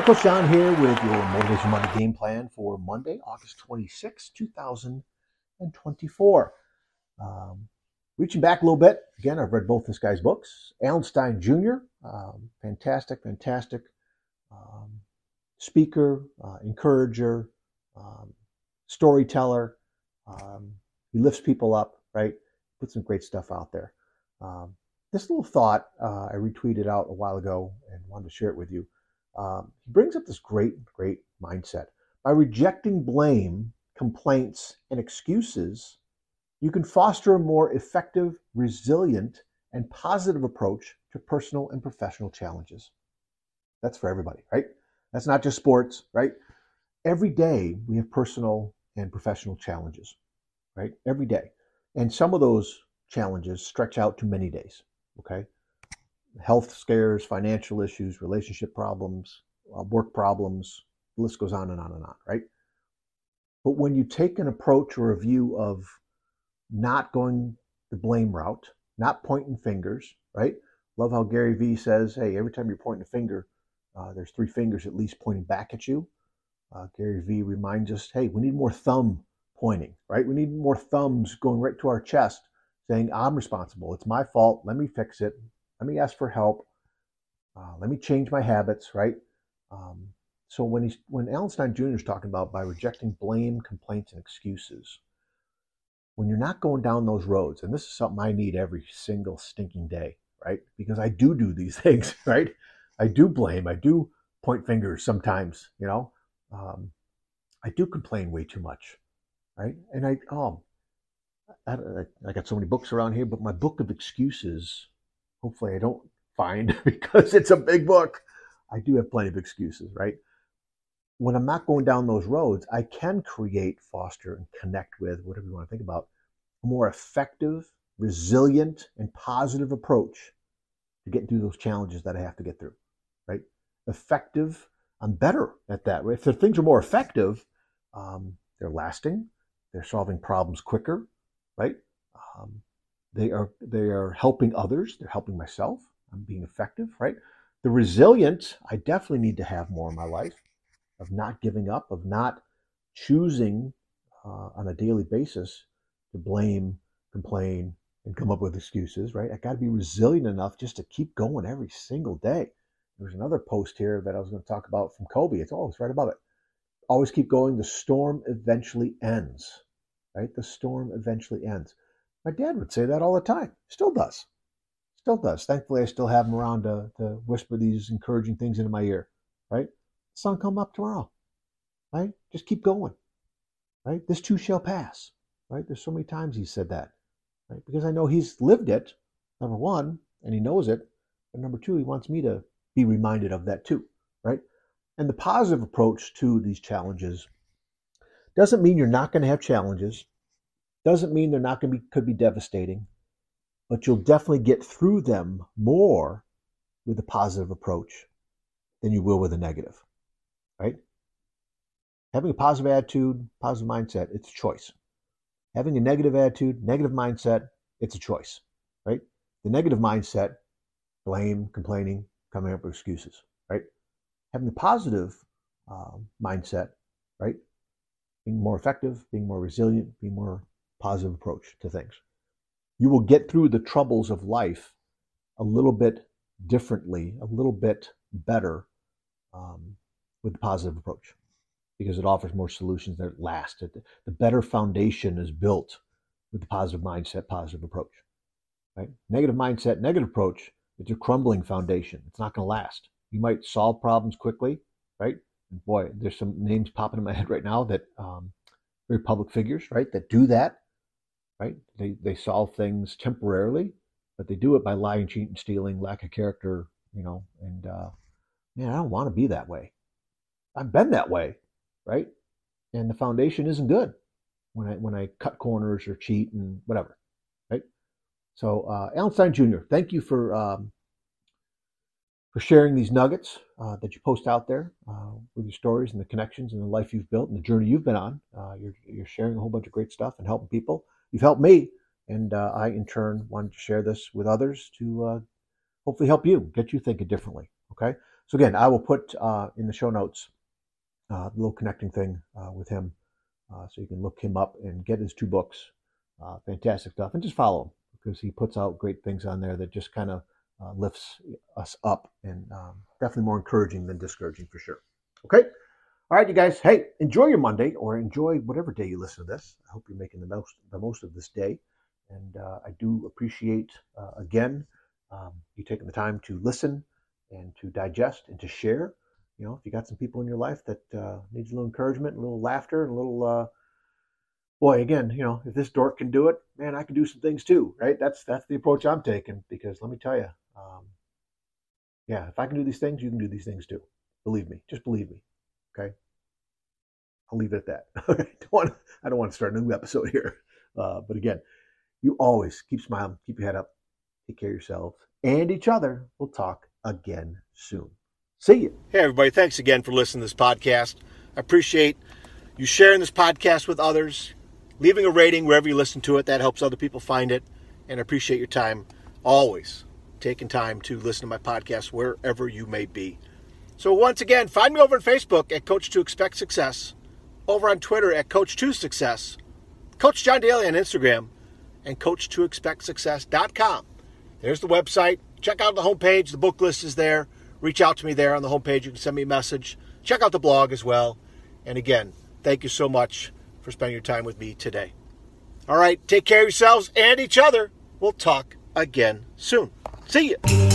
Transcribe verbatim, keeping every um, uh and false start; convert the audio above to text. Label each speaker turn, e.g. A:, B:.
A: Coach John here with your Motivation Monday game plan for Monday, August twenty-sixth, two thousand twenty-four. Um, reaching back a little bit, again, I've read both this guy's books. Alan Stein Junior, um, fantastic, fantastic um, speaker, uh, encourager, um, storyteller. Um, he lifts people up, right? Puts some great stuff out there. Um, this little thought uh, I retweeted out a while ago and wanted to share it with you. Um, he brings up this great, great mindset. By rejecting blame, complaints, and excuses, you can foster a more effective, resilient, and positive approach to personal and professional challenges. That's for everybody, right? That's not just sports, right? Every day we have personal and professional challenges, right? Every day. And some of those challenges stretch out to many days, okay? Health scares, financial issues, relationship problems, uh, work problems, the list goes on and on and on, right? But when you take an approach or a view of not going the blame route, not pointing fingers, right? Love how Gary Vee says, hey, every time you're pointing a finger, uh, there's three fingers at least pointing back at you. Uh, Gary Vee reminds us, hey, we need more thumb pointing, right? We need more thumbs going right to our chest saying, I'm responsible. It's my fault. Let me fix it. Let me ask for help. Uh, let me change my habits, right? Um, so when he's when Alan Stein Junior is talking about by rejecting blame, complaints, and excuses, when you're not going down those roads, and this is something I need every single stinking day, right? Because I do do these things, right? I do blame. I do point fingers sometimes, you know. Um, I do complain way too much, right? And I, oh, I, I got so many books around here, but my book of excuses, hopefully I don't find because it's a big book. I do have plenty of excuses, right? When I'm not going down those roads, I can create, foster, and connect with, whatever you want to think about, a more effective, resilient, and positive approach to getting through those challenges that I have to get through, right? Effective, I'm better at that. Right? If the things are more effective, um, they're lasting, they're solving problems quicker, right? Um, They are they are helping others. They're helping myself. I'm being effective, right? The resilient, I definitely need to have more in my life of not giving up, of not choosing uh, on a daily basis to blame, complain, and come up with excuses, right? I got to be resilient enough just to keep going every single day. There's another post here that I was going to talk about from Kobe. It's always right above it. Always keep going. The storm eventually ends, right? The storm eventually ends. My dad would say that all the time. Still does. Still does. Thankfully, I still have him around to, to whisper these encouraging things into my ear, right? The sun come up tomorrow, right? Just keep going, right? This too shall pass, right? There's so many times he said that, right? Because I know he's lived it, number one, and he knows it. But number two, he wants me to be reminded of that too, right? And the positive approach to these challenges doesn't mean you're not going to have challenges. Doesn't mean they're not going to be, could be devastating, but you'll definitely get through them more with a positive approach than you will with a negative, right? Having a positive attitude, positive mindset, it's a choice. Having a negative attitude, negative mindset, it's a choice, right? The negative mindset, blame, complaining, coming up with excuses, right? Having the positive uh, mindset, right? Being more effective, being more resilient, being more positive approach to things. You will get through the troubles of life a little bit differently, a little bit better um, with the positive approach because it offers more solutions that last. The better foundation is built with the positive mindset, positive approach. Right? Negative mindset, negative approach, it's a crumbling foundation. It's not going to last. You might solve problems quickly, right? And boy, there's some names popping in my head right now that um, very public figures, right, that do that. Right? They they solve things temporarily, but they do it by lying, cheating, stealing, lack of character, you know, and uh, man, I don't want to be that way. I've been that way, right? And the foundation isn't good when I when I cut corners or cheat and whatever, right? So uh, Alan Stein Junior, thank you for um, for sharing these nuggets uh, that you post out there uh, with your stories and the connections and the life you've built and the journey you've been on. Uh, you're you're sharing a whole bunch of great stuff and helping people. You've helped me, and uh, I, in turn, wanted to share this with others to uh, hopefully help you, get you thinking differently, okay? So again, I will put uh, in the show notes uh, the little connecting thing uh, with him, uh, so you can look him up and get his two books. Uh, fantastic stuff, and just follow him because he puts out great things on there that just kind of uh, lifts us up, and um, definitely more encouraging than discouraging for sure. Okay. All right, you guys. Hey, enjoy your Monday, or enjoy whatever day you listen to this. I hope you're making the most the most of this day, and uh, I do appreciate uh, again um, you taking the time to listen and to digest and to share. You know, if you got some people in your life that uh, needs a little encouragement, a little laughter, and a little uh, boy, again, you know, if this dork can do it, man, I can do some things too, right? That's that's the approach I'm taking, because let me tell you, um, yeah, if I can do these things, you can do these things too. Believe me, just believe me. Okay. I'll leave it at that. I don't want, I don't want to start a new episode here. Uh, but again, you always keep smiling, keep your head up, take care of yourselves and each other. We'll talk again soon. See you. Hey, everybody. Thanks again for listening to this podcast. I appreciate you sharing this podcast with others, leaving a rating wherever you listen to it. That helps other people find it. And I appreciate your time, always taking time to listen to my podcast wherever you may be. So once again, find me over on Facebook at Coach to Expect Success, over on Twitter at Coach to Success, Coach John Daly on Instagram, and coach to expect success dot com. There's the website. Check out the homepage. The book list is there. Reach out to me there on the homepage. You can send me a message. Check out the blog as well. And again, thank you so much for spending your time with me today. All right, take care of yourselves and each other. We'll talk again soon. See you.